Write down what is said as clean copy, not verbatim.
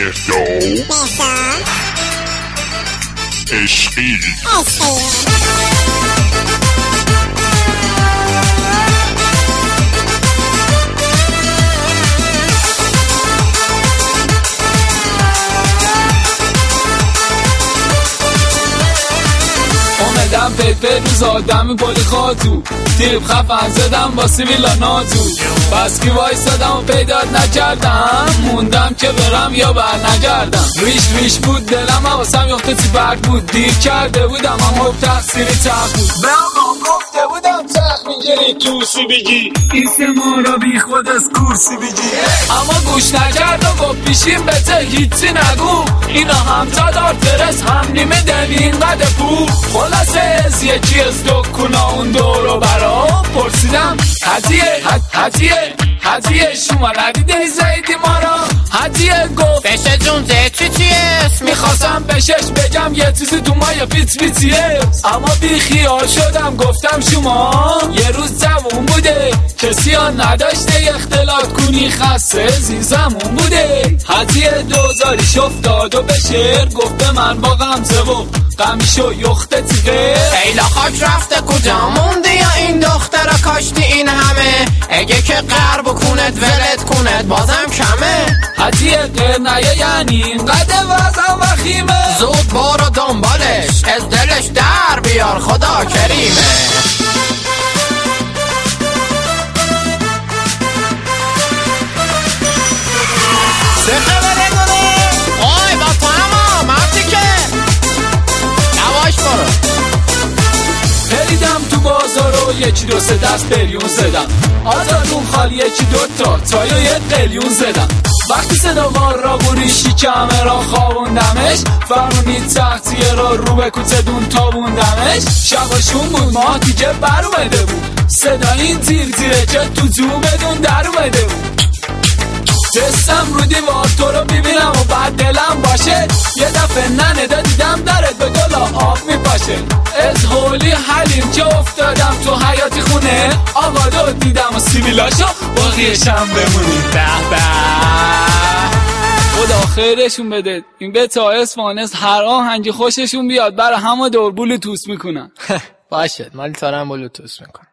مهداد عشقی. اومدم پیپر روز آدم پلی خاتو تیپ خفن زدم با سیویلا ناتو بس که وایستادم و پیدات نکردم موندم که برم یا بر نگردم ریش بود دلم حواسم یخته تیبرگ بود دیر کرده بودم اما تقصیری تق بود به آقام گفته بودم تخ میگیری توسی بگی ایست ما را بی خود از کرسی بگی اما گوش نکرد و گفت پیشیم بته هیچی نگو اینا هم تا دار ترس هم نیمه دلی اینقدر پول خلاصه از یکی از دکونا اون دورو برا پرسیدم هدیه شما ندیده زیدی ما را هدیه گفت بشه جون زیدی چیه میخواستم بشش بگم یه چیزی تو ما یه پیتیه اما بی خیال شدم گفتم شما یه روز جوون بوده کسی ها نداشته اختلاط کنی خسته زیزمون بوده هدیه دوزاریش افتاد و به شعر گفت به من با غمزه و قمیشو یخته تیغه ایلا خاک رفته کجا موندی یا این دختر کاشتی این همه اگه که قرب کونت ولت کونت بازم کمه هدیه غیر نیه یعنی اینقدر وزم وخیمه زود برو دنبالش از دلش در بیار خدا کریمه آی با تو هم مرتی که نواش برو پریدم تو بازار و یکی دو سه دست بریون زدم آزادون خالی یکی دوتا تایو یه قلیون زدم وقتی صداوار را بوریشی کمه را خوابوندمش فرمونید تختیه را رو به کوچه دون تابوندمش شباشون بود ماه دیگه بر اومده بود صدا این تیره که تو بدون در اومده بود دستم رو دیوار تو رو ببینم و بعد دلم باشه یه دفعه ننده دیدم درت به گلا آب میپاشه از هولی حلیم که افتادم تو حیاتی خونه آقا رو دیدم و سیبیلاشو باقیشم بمونیم به خدا خیرشون بده این به تا اسفانس هر آهنگی خوششون بیاد برای همه دور بلوتوث میکنن باشه مالی تارم بلوتوث میکنن